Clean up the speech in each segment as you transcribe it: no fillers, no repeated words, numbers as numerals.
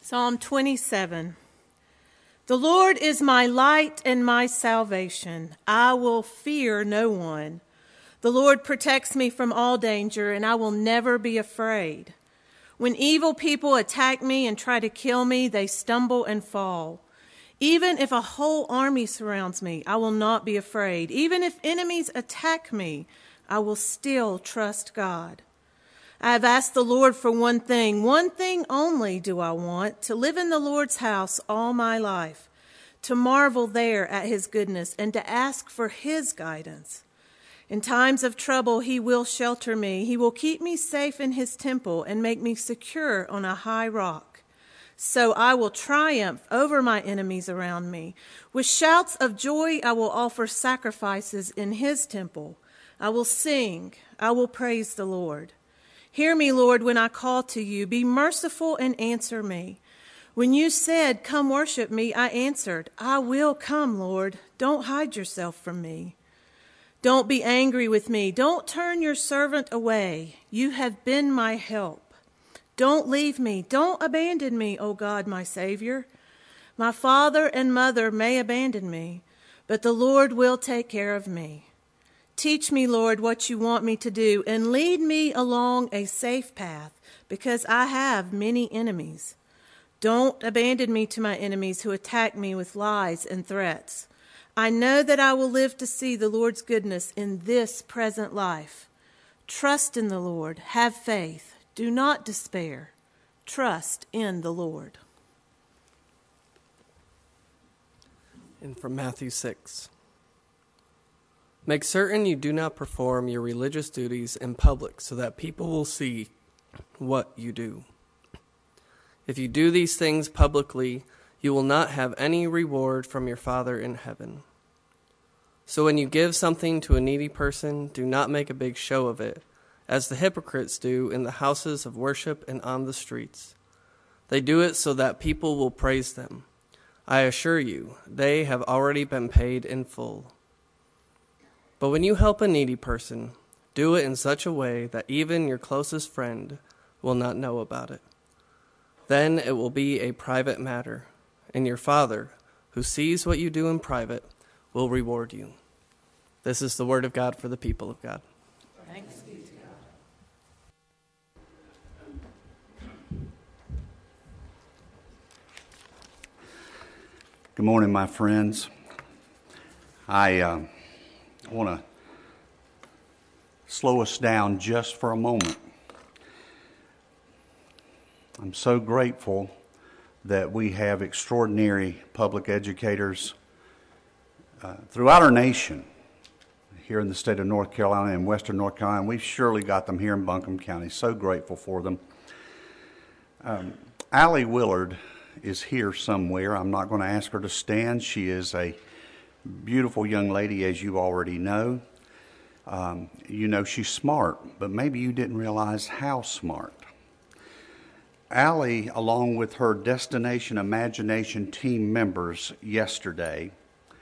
Psalm 27. The Lord is my light and my salvation. I will fear no one. The Lord protects me from all danger, and I will never be afraid. When evil people attack me and try to kill me, they stumble and fall. Even if a whole army surrounds me, I will not be afraid. Even if enemies attack me, I will still trust God. I have asked the Lord for one thing only do I want, to live in the Lord's house all my life, to marvel there at his goodness and to ask for his guidance. In times of trouble, he will shelter me. He will keep me safe in his temple and make me secure on a high rock. So I will triumph over my enemies around me. With shouts of joy, I will offer sacrifices in his temple. I will sing. I will praise the Lord. Hear me, Lord, when I call to you. Be merciful and answer me. When you said, "Come worship me," I answered, "I will come, Lord. Don't hide yourself from me. Don't be angry with me. Don't turn your servant away. You have been my help. Don't leave me. Don't abandon me, O God, my Savior. My father and mother may abandon me, but the Lord will take care of me. Teach me, Lord, what you want me to do, and lead me along a safe path, because I have many enemies. Don't abandon me to my enemies who attack me with lies and threats. I know that I will live to see the Lord's goodness in this present life. Trust in the Lord. Have faith. Do not despair. Trust in the Lord. And from Matthew 6. Make certain you do not perform your religious duties in public so that people will see what you do. If you do these things publicly, you will not have any reward from your Father in heaven. So when you give something to a needy person, do not make a big show of it, as the hypocrites do in the houses of worship and on the streets. They do it so that people will praise them. I assure you, they have already been paid in full. But when you help a needy person, do it in such a way that even your closest friend will not know about it. Then it will be a private matter, and your Father, who sees what you do in private, will reward you. This is the word of God for the people of God. Thanks be to God. Good morning, my friends. I want to slow us down just for a moment. I'm so grateful that we have extraordinary public educators throughout our nation, here in the state of North Carolina and western North Carolina. We've surely got them here in Buncombe County. So grateful for them. Allie Willard is here somewhere. I'm not going to ask her to stand. She is a beautiful young lady, as you already know. You know she's smart, but maybe you didn't realize how smart. Allie, along with her Destination Imagination team members yesterday,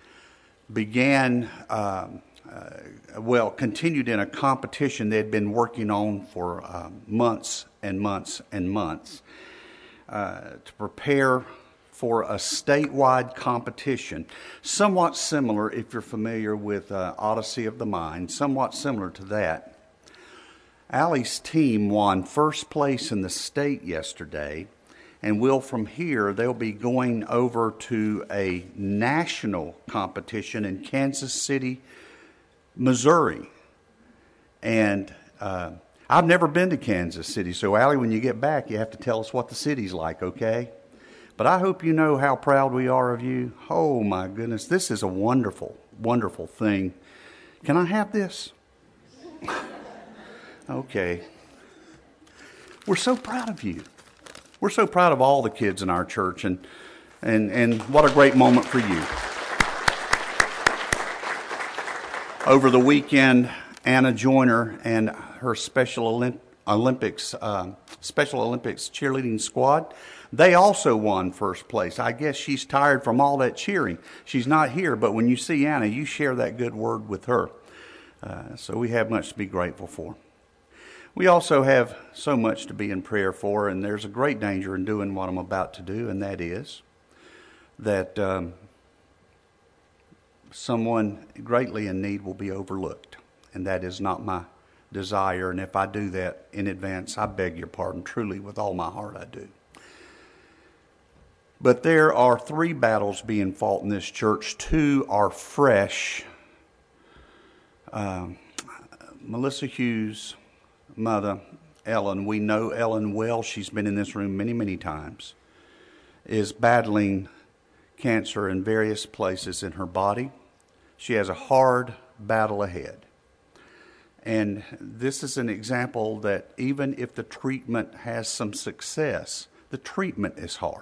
continued in a competition they had been working on for months and months and months to prepare for a statewide competition, somewhat similar, if you're familiar with Odyssey of the Mind, somewhat similar to that. Allie's team won first place in the state yesterday, and they'll be going over to a national competition in Kansas City, Missouri. And I've never been to Kansas City, so Allie, when you get back, you have to tell us what the city's like, okay? But I hope you know how proud we are of you. Oh my goodness, this is a wonderful, wonderful thing. Can I have this? Okay. We're so proud of you. We're so proud of all the kids in our church, and what a great moment for you. Over the weekend, Anna Joyner and her Special Olympics cheerleading squad, they also won first place. I guess she's tired from all that cheering. She's not here, but when you see Anna, you share that good word with her. So we have much to be grateful for. We also have so much to be in prayer for, and there's a great danger in doing what I'm about to do, and that is that someone greatly in need will be overlooked, and that is not my desire. And if I do that in advance, I beg your pardon. Truly, with all my heart, I do. But there are 3 battles being fought in this church. 2 are fresh. Melissa Hughes' mother, Ellen, we know Ellen well. She's been in this room many, many times, is battling cancer in various places in her body. She has a hard battle ahead. And this is an example that even if the treatment has some success, the treatment is hard.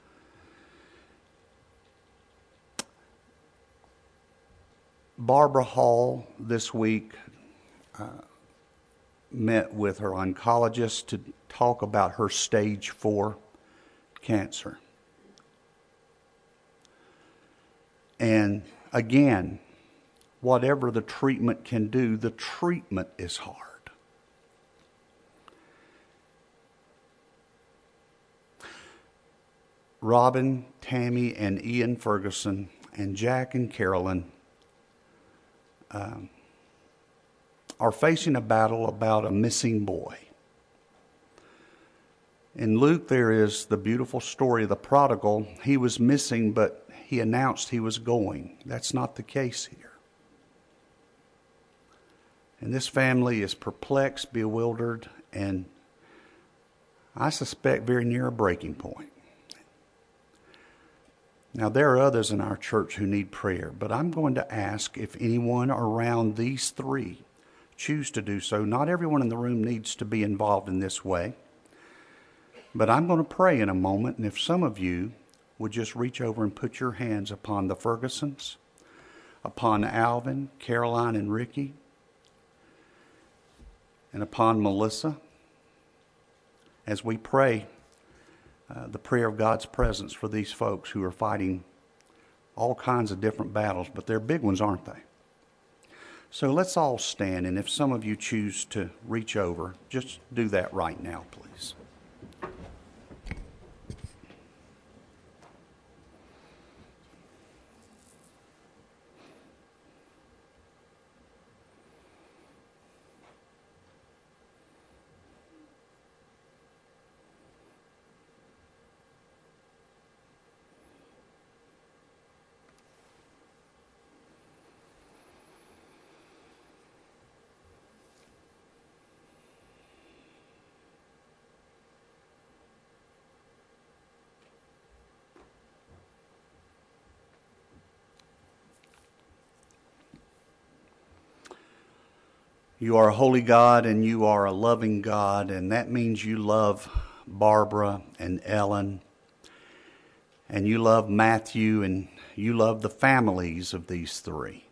Barbara Hall this week met with her oncologist to talk about her stage 4 cancer. And again, whatever the treatment can do, the treatment is hard. Robin, Tammy, and Ian Ferguson, and Jack and Carolyn are facing a battle about a missing boy. In Luke, there is the beautiful story of the prodigal. He was missing, but he announced he was going. That's not the case here. And this family is perplexed, bewildered, and I suspect very near a breaking point. Now, there are others in our church who need prayer, but I'm going to ask if anyone around these 3 choose to do so. Not everyone in the room needs to be involved in this way, but I'm going to pray in a moment, and if some of you would just reach over and put your hands upon the Fergusons, upon Alvin, Caroline, and Ricky, and upon Melissa, as we pray the prayer of God's presence for these folks who are fighting all kinds of different battles, but they're big ones, aren't they? So let's all stand, and if some of you choose to reach over, just do that right now, please. You are a holy God and you are a loving God, and that means you love Barbara and Ellen, and you love Matthew, and you love the families of these 3.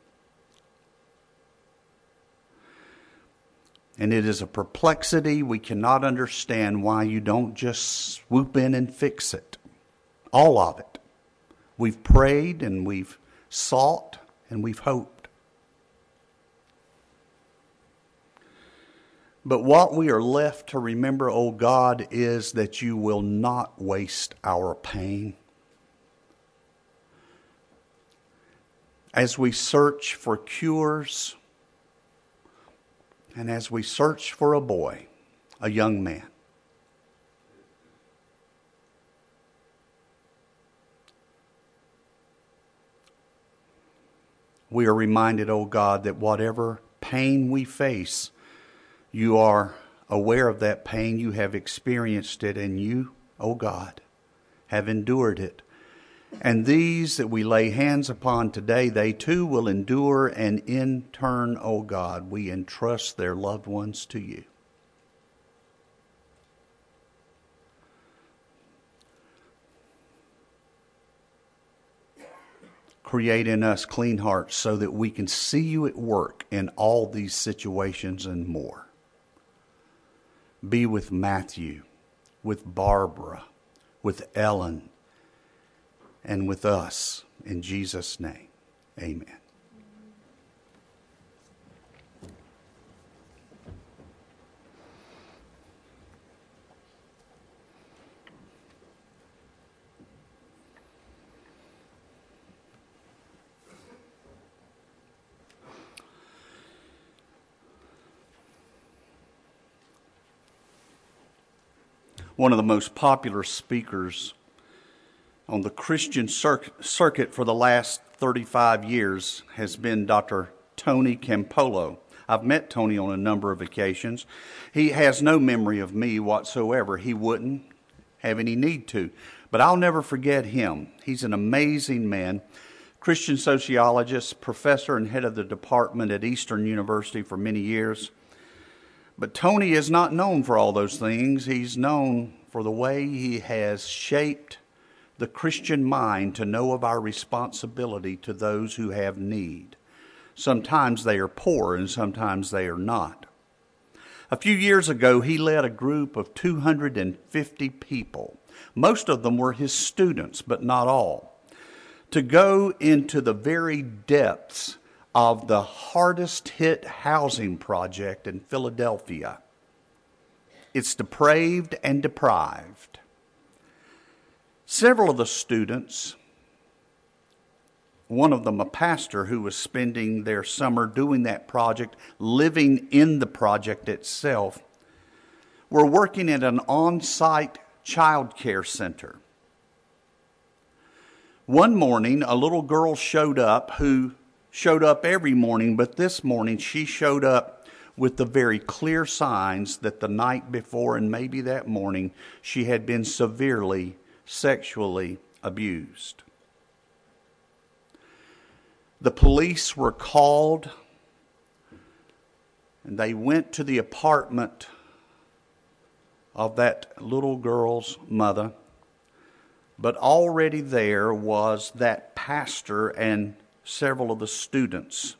And it is a perplexity. We cannot understand why you don't just swoop in and fix it. All of it. We've prayed and we've sought and we've hoped. But what we are left to remember, O God, is that you will not waste our pain. As we search for cures, and as we search for a boy, a young man, we are reminded, O God, that whatever pain we face, you are aware of that pain. You have experienced it, and you, O God, have endured it. And these that we lay hands upon today, they too will endure, and in turn, O God, we entrust their loved ones to you. Create in us clean hearts so that we can see you at work in all these situations and more. Be with Matthew, with Barbara, with Ellen, and with us. In Jesus' name, amen. One of the most popular speakers on the Christian circuit for the last 35 years has been Dr. Tony Campolo. I've met Tony on a number of occasions. He has no memory of me whatsoever. He wouldn't have any need to. But I'll never forget him. He's an amazing man. Christian sociologist, professor and head of the department at Eastern University for many years. But Tony is not known for all those things. He's known for the way he has shaped the Christian mind to know of our responsibility to those who have need. Sometimes they are poor and sometimes they are not. A few years ago, he led a group of 250 people. Most of them were his students, but not all, to go into the very depths of the hardest hit housing project in Philadelphia. It's depraved and deprived. Several of the students, one of them a pastor who was spending their summer doing that project, living in the project itself, were working at an on-site child care center. One morning, a little girl showed up who showed up every morning, but this morning she showed up with the very clear signs that the night before and maybe that morning she had been severely sexually abused. The police were called and they went to the apartment of that little girl's mother. But already there was that pastor and several of the students.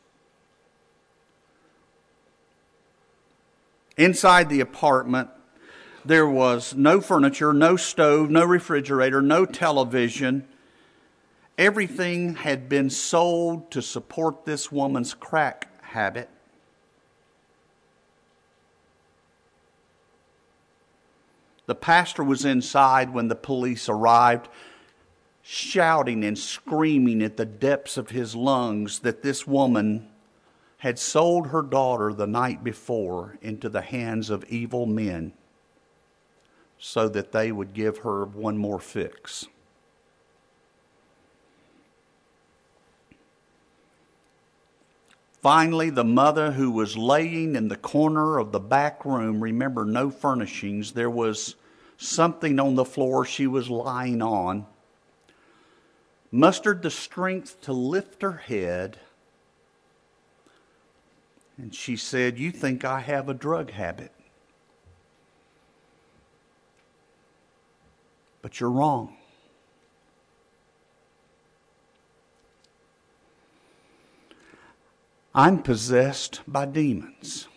Inside the apartment, there was no furniture, no stove, no refrigerator, no television. Everything had been sold to support this woman's crack habit. The pastor was inside when the police arrived, shouting and screaming at the depths of his lungs that this woman had sold her daughter the night before into the hands of evil men so that they would give her one more fix. Finally, the mother, who was laying in the corner of the back room, remember, no furnishings, there was something on the floor she was lying on, mustered the strength to lift her head, and she said, "You think I have a drug habit, but you're wrong. I'm possessed by demons,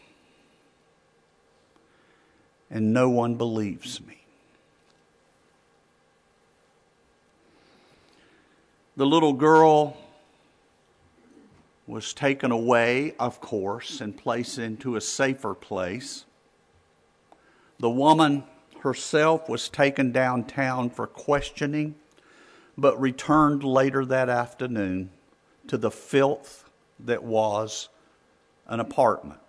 and no one believes me." The little girl was taken away, of course, and placed into a safer place. The woman herself was taken downtown for questioning, but returned later that afternoon to the filth that was an apartment.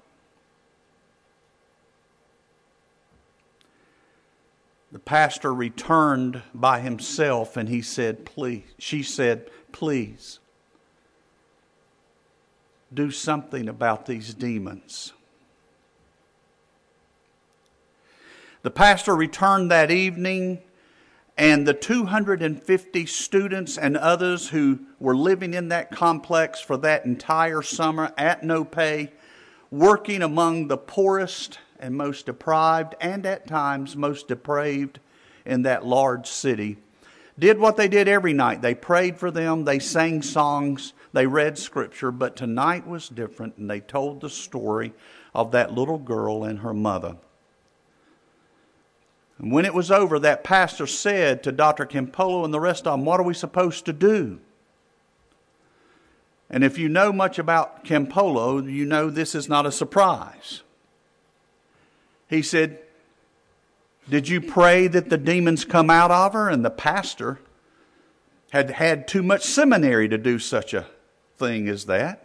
The pastor returned by himself and she said, please, do something about these demons. The pastor returned that evening, and the 250 students and others who were living in that complex for that entire summer at no pay, working among the poorest and most deprived and at times most depraved in that large city, did what they did every night. They prayed for them, they sang songs, they read scripture, but tonight was different, and they told the story of that little girl and her mother. And when it was over, that pastor said to Dr. Campolo and the rest of them, "What are we supposed to do?" And if you know much about Campolo, you know this is not a surprise. He said, "Did you pray that the demons come out of her?" And the pastor had had too much seminary to do such a thing as that.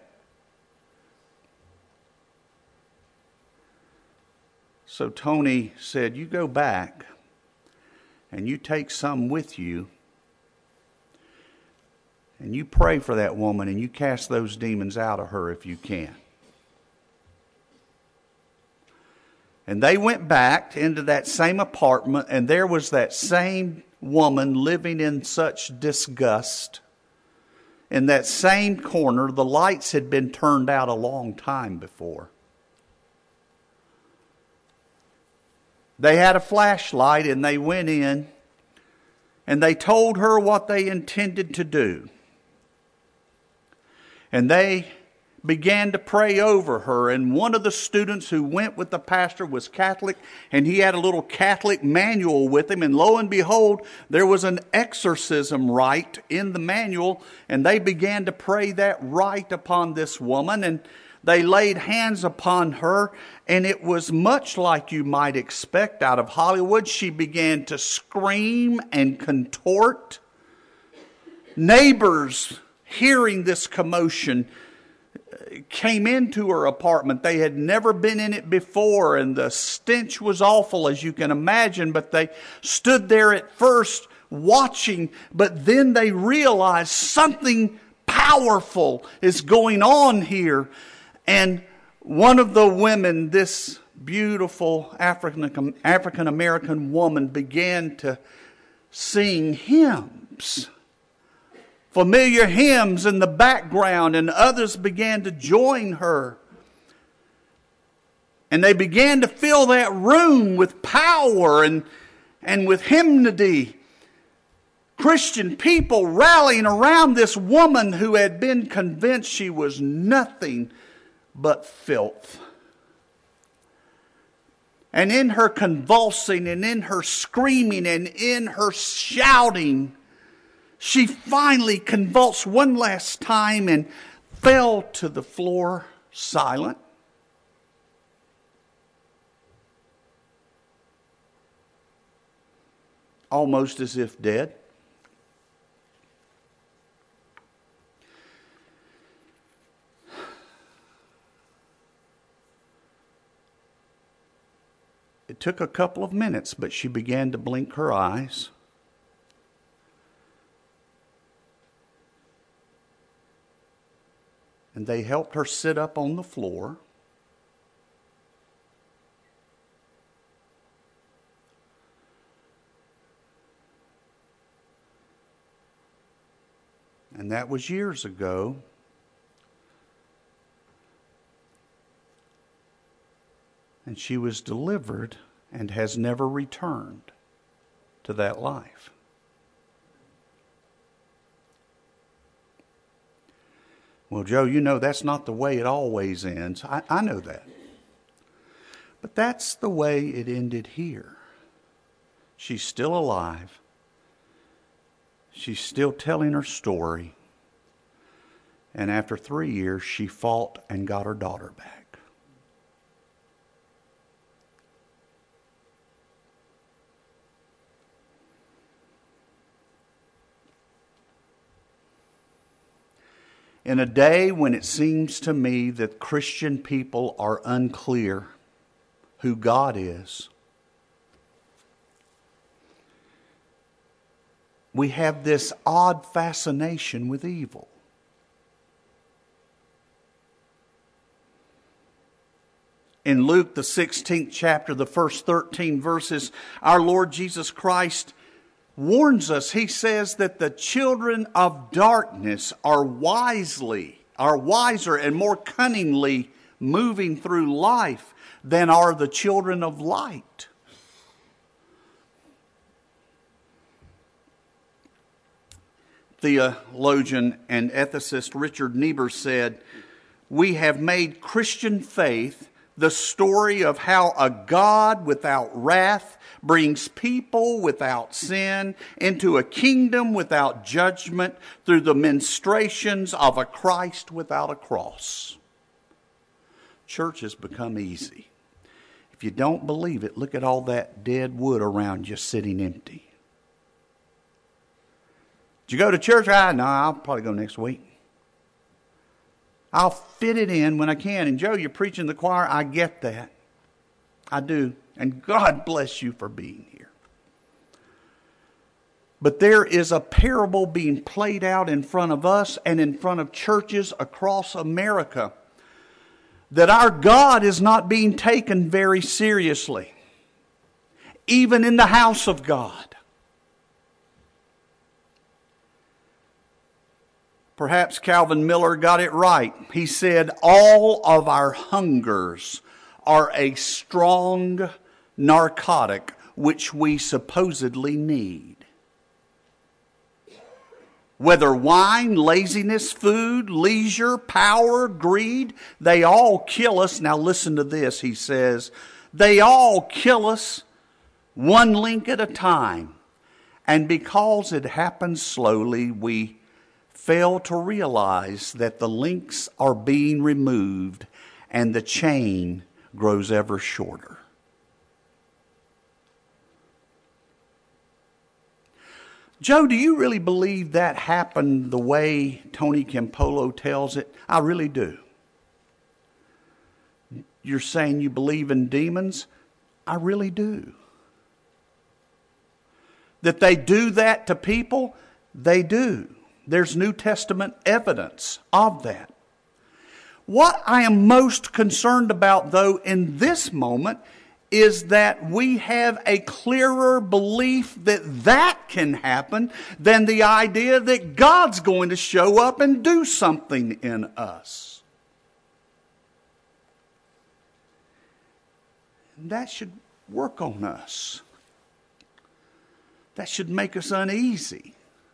So Tony said, "You go back and you take some with you, and you pray for that woman, and you cast those demons out of her if you can. And they went back into that same apartment, and there was that same woman living in such disgust. In that same corner, the lights had been turned out a long time before. They had a flashlight, and they went in, and they told her what they intended to do. And they began to pray over her, and one of the students who went with the pastor was Catholic, and he had a little Catholic manual with him, and lo and behold, there was an exorcism rite in the manual, and they began to pray that rite upon this woman, and they laid hands upon her, and it was much like you might expect out of Hollywood. She began to scream and contort. Neighbors, hearing this commotion, came into her apartment. They had never been in it before, and the stench was awful, as you can imagine, but they stood there at first watching, but then they realized something powerful is going on here. And one of the women, this beautiful African American woman, began to sing hymns. Familiar hymns in the background, and others began to join her. And they began to fill that room with power and with hymnody. Christian people rallying around this woman who had been convinced she was nothing but filth. And in her convulsing, and in her screaming, and in her shouting, she finally convulsed one last time and fell to the floor silent. Almost as if dead. It took a couple of minutes, but she began to blink her eyes. And they helped her sit up on the floor. And that was years ago. And she was delivered and has never returned to that life. Well, Joe, you know that's not the way it always ends. I know that. But that's the way it ended here. She's still alive. She's still telling her story. And after 3 years, she fought and got her daughter back. In a day when it seems to me that Christian people are unclear who God is, we have this odd fascination with evil. In Luke, the 16th chapter, the first 13 verses, our Lord Jesus Christ warns us. He says that the children of darkness are wiser and more cunningly moving through life than are the children of light. Theologian and ethicist Richard Niebuhr said, "We have made Christian faith the story of how a God without wrath brings people without sin into a kingdom without judgment through the ministrations of a Christ without a cross." Church has become easy. If you don't believe it, look at all that dead wood around you sitting empty. Did you go to church? No, I'll probably go next week. I'll fit it in when I can. And Joe, you're preaching the choir. I get that. I do. And God bless you for being here. But there is a parable being played out in front of us and in front of churches across America that our God is not being taken very seriously, even in the house of God. Perhaps Calvin Miller got it right. He said, all of our hungers are a strong narcotic which we supposedly need. Whether wine, laziness, food, leisure, power, greed, they all kill us. Now listen to this, he says. They all kill us one link at a time. And because it happens slowly, we fail to realize that the links are being removed and the chain grows ever shorter. Joe, do you really believe that happened the way Tony Campolo tells it? I really do. You're saying you believe in demons? I really do. That they do that to people? They do. There's New Testament evidence of that. What I am most concerned about, though, in this moment is that we have a clearer belief that that can happen than the idea that God's going to show up and do something in us. And that should work on us. That should make us uneasy.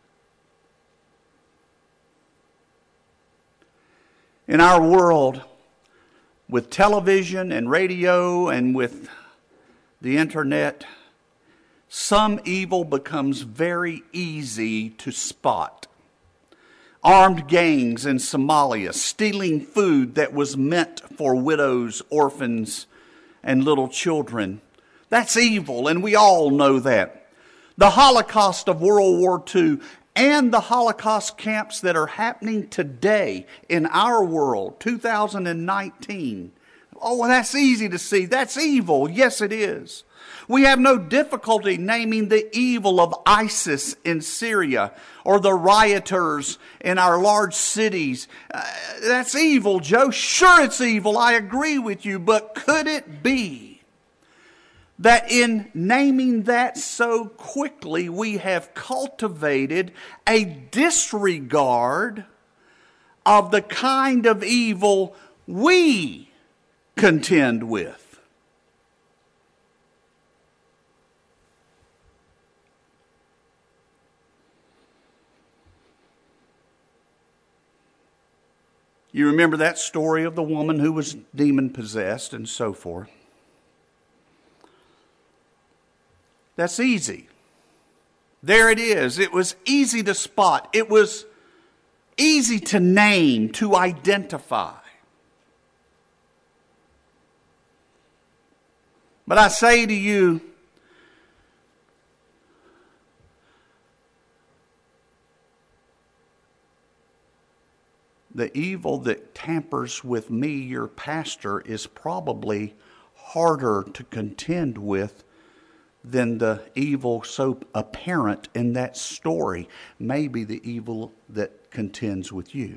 In our world, with television and radio and with the internet, some evil becomes very easy to spot. Armed gangs in Somalia stealing food that was meant for widows, orphans, and little children. That's evil, and we all know that. The Holocaust of World War II and the Holocaust camps that are happening today in our world, 2019. Oh, well, that's easy to see. That's evil. Yes, it is. We have no difficulty naming the evil of ISIS in Syria or the rioters in our large cities. That's evil, Joe. Sure, it's evil. I agree with you. But could it be that in naming that so quickly, we have cultivated a disregard of the kind of evil we contend with? You remember that story of the woman who was demon-possessed and so forth. That's easy. There it is. It was easy to spot. It was easy to name, to identify. But I say to you, the evil that tampers with me, your pastor, is probably harder to contend with than the evil so apparent in that story. Maybe the evil that contends with you.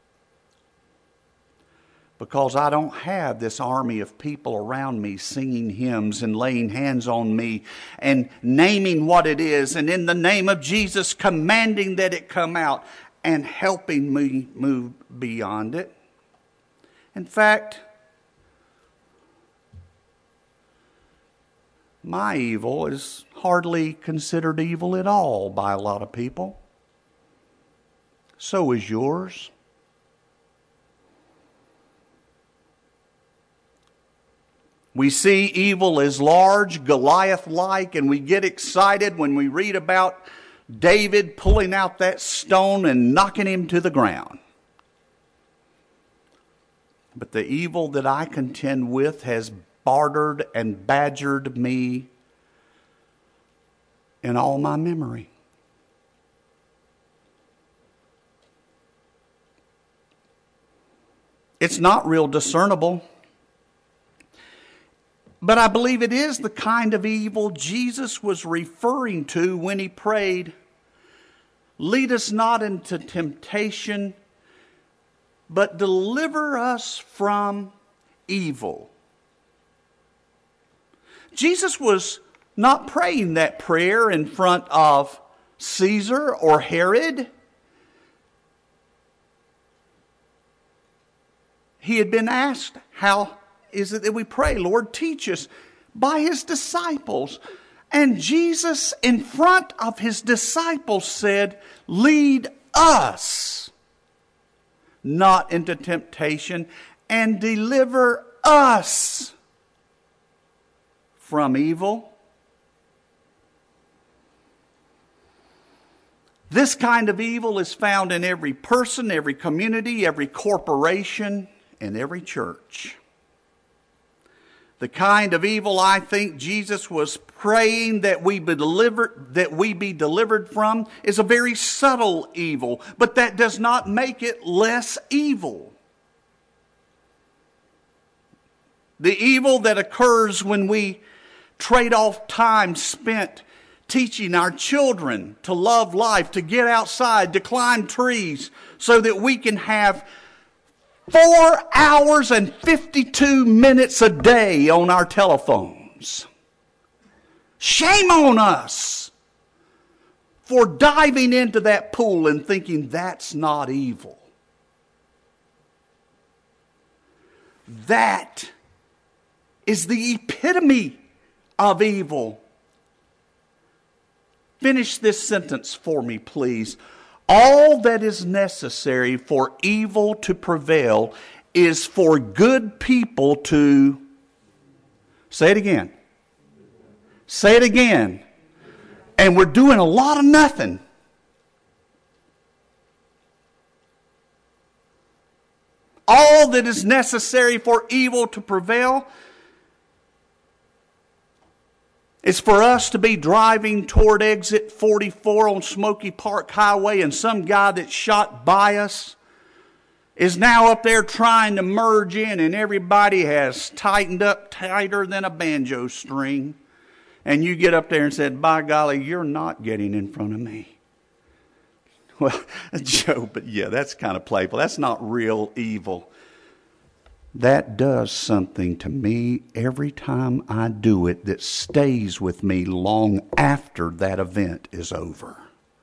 Because I don't have this army of people around me singing hymns and laying hands on me and naming what it is, and in the name of Jesus commanding that it come out and helping me move beyond it. In fact, my evil is hardly considered evil at all by a lot of people. So is yours. We see evil as large, Goliath-like, and we get excited when we read about David pulling out that stone and knocking him to the ground. But the evil that I contend with has bartered and badgered me in all my memory. It's not real discernible. But I believe it is the kind of evil Jesus was referring to when he prayed, Lead us not into temptation, but deliver us from evil. Jesus was not praying that prayer in front of Caesar or Herod. He had been asked, how is it that we pray? Lord, teach us, by his disciples. And Jesus, in front of his disciples, said, lead us not into temptation, and deliver us from evil. This kind of evil is found in every person, every community, every corporation, and every church. The kind of evil I think Jesus was praying that we be delivered from is a very subtle evil, but that does not make it less evil. The evil that occurs when we trade off time spent teaching our children to love life, to get outside, to climb trees, so that we can have 4 hours and 52 minutes a day on our telephones. Shame on us for diving into that pool and thinking that's not evil. That is the epitome of evil. Finish this sentence for me, please. All that is necessary for evil to prevail is for good people to... Say it again. Say it again. And we're doing a lot of nothing. All that is necessary for evil to prevail is for us to be driving toward exit 44 on Smoky Park Highway, and some guy that shot by us is now up there trying to merge in, and everybody has tightened up tighter than a banjo string. And you get up there and said, by golly, you're not getting in front of me. Well, Joe, but yeah, that's kind of playful. That's not real evil. That does something to me every time I do it that stays with me long after that event is over.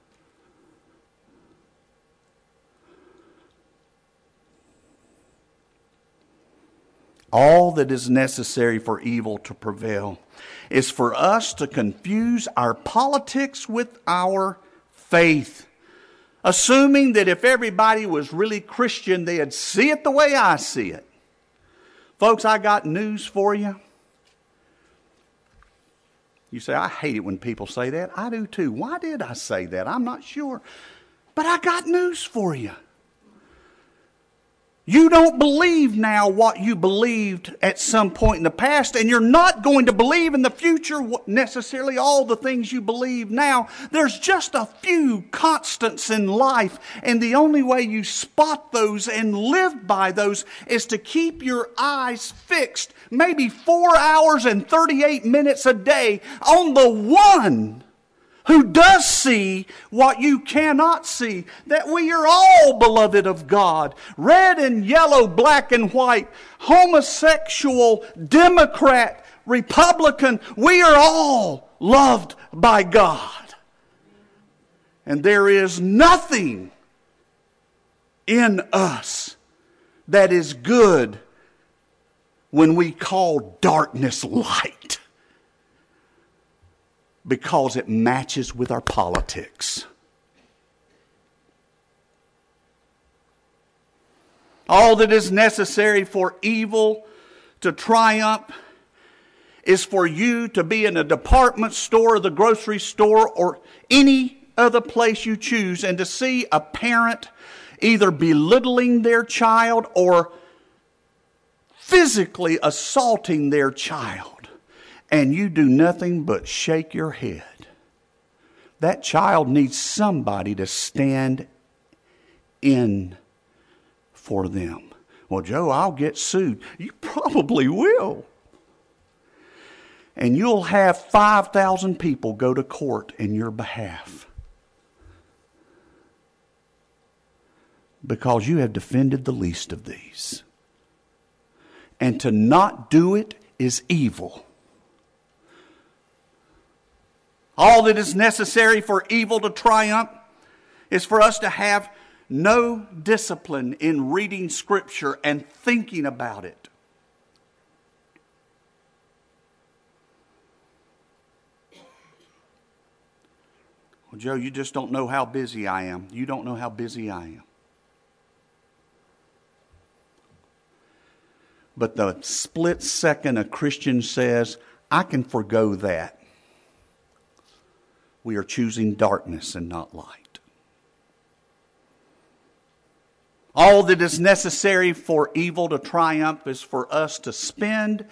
All that is necessary for evil to prevail is for us to confuse our politics with our faith, assuming that if everybody was really Christian, they'd see it the way I see it. Folks, I got news for you. You say, I hate it when people say that. I do too. Why did I say that? I'm not sure. But I got news for you. You don't believe now what you believed at some point in the past, and you're not going to believe in the future necessarily all the things you believe now. There's just a few constants in life, and the only way you spot those and live by those is to keep your eyes fixed, maybe 4 hours and 38 minutes a day, on the one who does see what you cannot see, that we are all beloved of God, red and yellow, black and white, homosexual, Democrat, Republican, we are all loved by God. And there is nothing in us that is good when we call darkness light, because it matches with our politics. All that is necessary for evil to triumph is for you to be in a department store or the grocery store or any other place you choose and to see a parent either belittling their child or physically assaulting their child. And you do nothing but shake your head. That child needs somebody to stand in for them. Well, Joe, I'll get sued. You probably will. And you'll have 5,000 people go to court in your behalf. because you have defended the least of these. And to not do it is evil. All that is necessary for evil to triumph is for us to have no discipline in reading Scripture and thinking about it. Well, Joe, you just don't know how busy I am. You don't know how busy I am. But the split second a Christian says, I can forgo that, we are choosing darkness and not light. All that is necessary for evil to triumph is for us to spend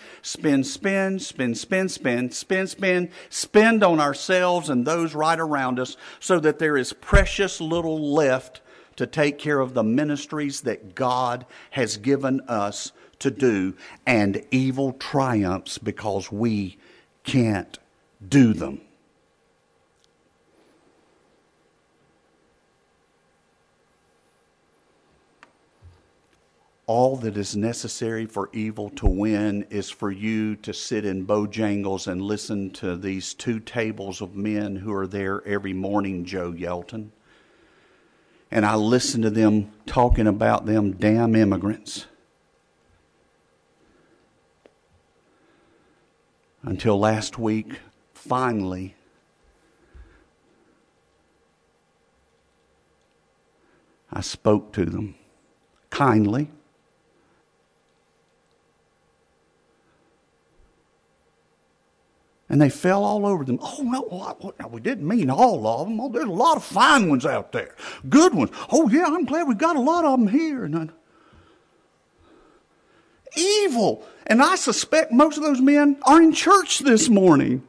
on ourselves and those right around us, so that there is precious little left to take care of the ministries that God has given us to do, and evil triumphs because we can't do them. All that is necessary for evil to win is for you to sit in Bojangles and listen to these two tables of men who are there every morning, Joe Yelton. And I listen to them talking about them damn immigrants. Until last week, finally, I spoke to them kindly. And they fell all over them. Oh, no, we didn't mean all of them. Oh, there's a lot of fine ones out there. Good ones. Oh, yeah, I'm glad we got a lot of them here. And evil. And I suspect most of those men are in church this morning.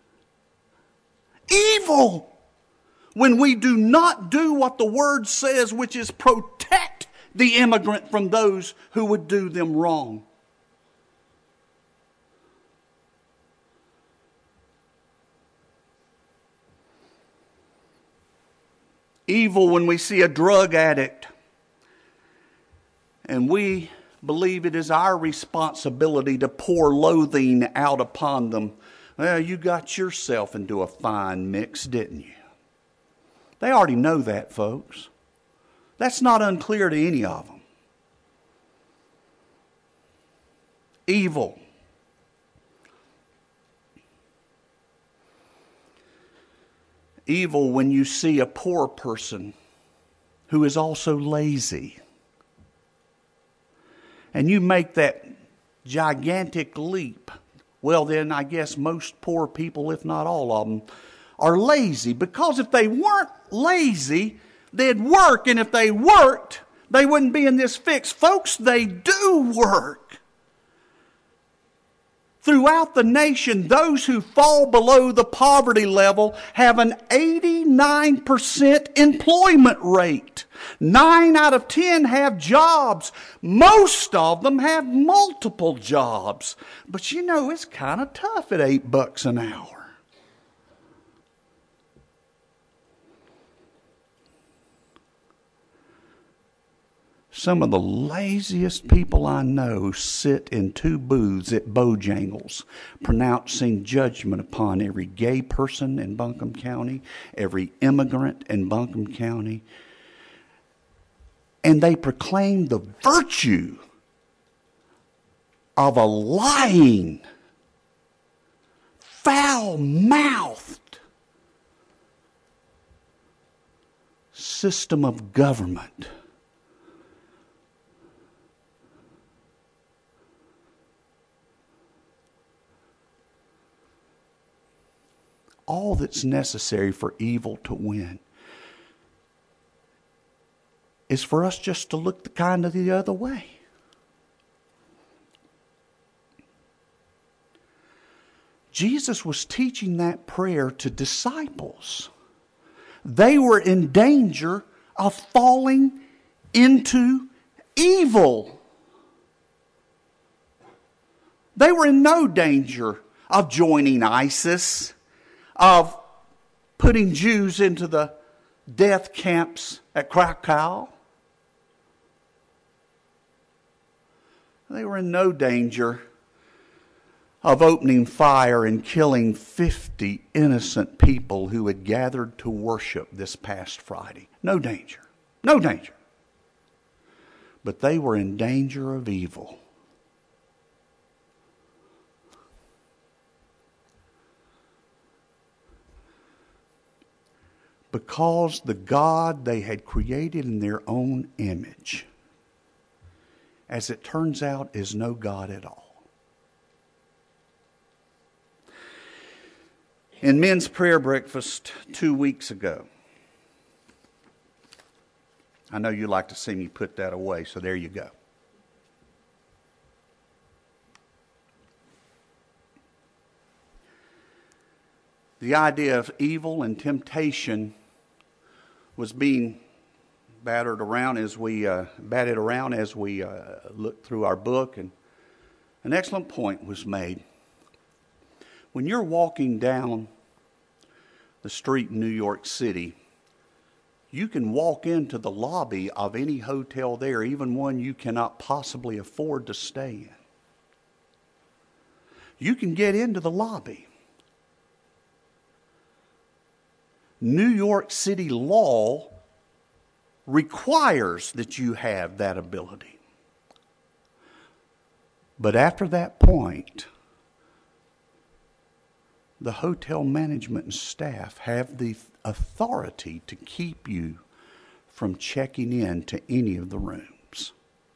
Evil. When we do not do what the Word says, which is protect the immigrant from those who would do them wrong. Evil when we see a drug addict and we believe it is our responsibility to pour loathing out upon them. Well, you got yourself into a fine mix, didn't you? They already know that, folks. That's not unclear to any of them. Evil. Evil when you see a poor person who is also lazy. And you make that gigantic leap. Well, then I guess most poor people, if not all of them, are lazy. Because if they weren't lazy, they'd work. And if they worked, they wouldn't be in this fix. Folks, they do work. Throughout the nation, those who fall below the poverty level have an 89% employment rate. 9 out of 10 have jobs. Most of them have multiple jobs. But you know, it's kind of tough at $8 an hour. Some of the laziest people I know sit in 2 booths at Bojangles, pronouncing judgment upon every gay person in Buncombe County, every immigrant in Buncombe County. And they proclaim the virtue of a lying, foul-mouthed system of government. All that's necessary for evil to win is for us just to look kind of the other way. Jesus was teaching that prayer to disciples. They were in danger of falling into evil. They were in no danger of joining ISIS, of putting Jews into the death camps at Krakow. They were in no danger of opening fire and killing 50 innocent people who had gathered to worship this past Friday. No danger. No danger. But they were in danger of evil. Because the God they had created in their own image, as it turns out, is no God at all. In men's prayer breakfast 2 weeks ago, I know you like to see me put that away, so there you go. The idea of evil and temptation was being batted around as we looked through our book, and an excellent point was made. When you're walking down the street in New York City, you can walk into the lobby of any hotel there, even one you cannot possibly afford to stay in. You can get into the lobby. New York City law requires that you have that ability. But after that point, the hotel management and staff have the authority to keep you from checking in to any of the rooms.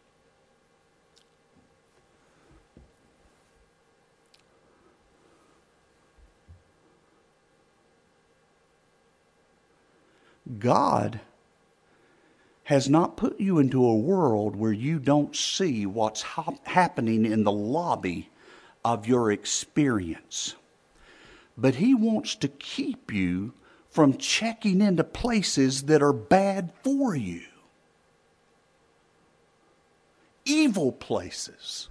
God has not put you into a world where you don't see what's happening in the lobby of your experience. But He wants to keep you from checking into places that are bad for you. Evil places.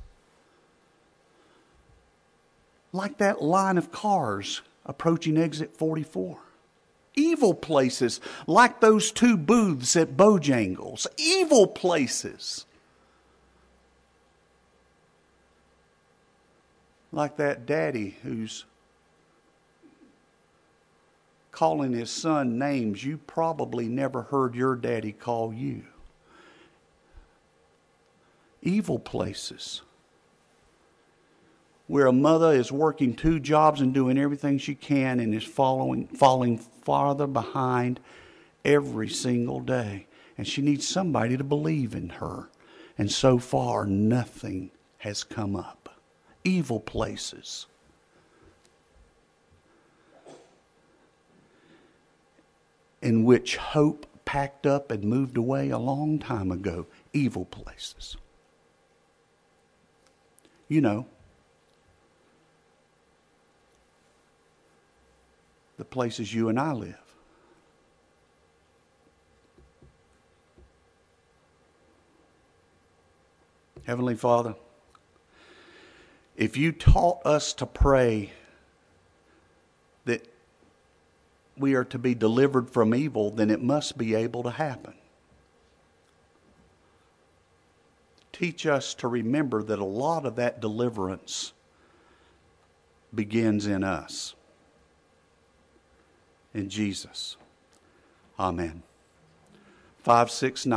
Like that line of cars approaching exit 44. Evil places like those 2 booths at Bojangles. Evil places. Like that daddy who's calling his son names you probably never heard your daddy call you. Evil places. Where a mother is working 2 jobs and doing everything she can and is falling farther behind every single day. And she needs somebody to believe in her. And so far, nothing has come up. Evil places. In which hope packed up and moved away a long time ago. Evil places. You know, the places you and I live. Heavenly Father, if you taught us to pray that we are to be delivered from evil, then it must be able to happen. Teach us to remember that a lot of that deliverance begins in us. In Jesus. Amen. 569.